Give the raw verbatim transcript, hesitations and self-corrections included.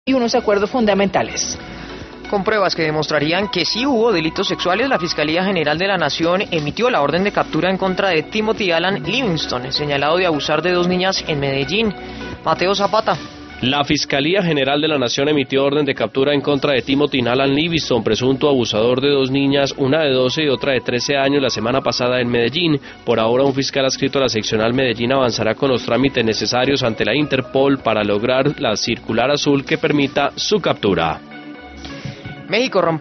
y unos acuerdos fundamentales. Con pruebas que demostrarían que sí hubo delitos sexuales, la Fiscalía General de la Nación emitió la orden de captura en contra de Timothy Alan Livingston, señalado de abusar de dos niñas en Medellín. Mateo Zapata. La Fiscalía General de la Nación emitió orden de captura en contra de Timothy Alan Livingston, presunto abusador de dos niñas, una de doce y otra de trece años, la semana pasada en Medellín. Por ahora, un fiscal adscrito a la seccional Medellín avanzará con los trámites necesarios ante la Interpol para lograr la circular azul que permita su captura. México rompió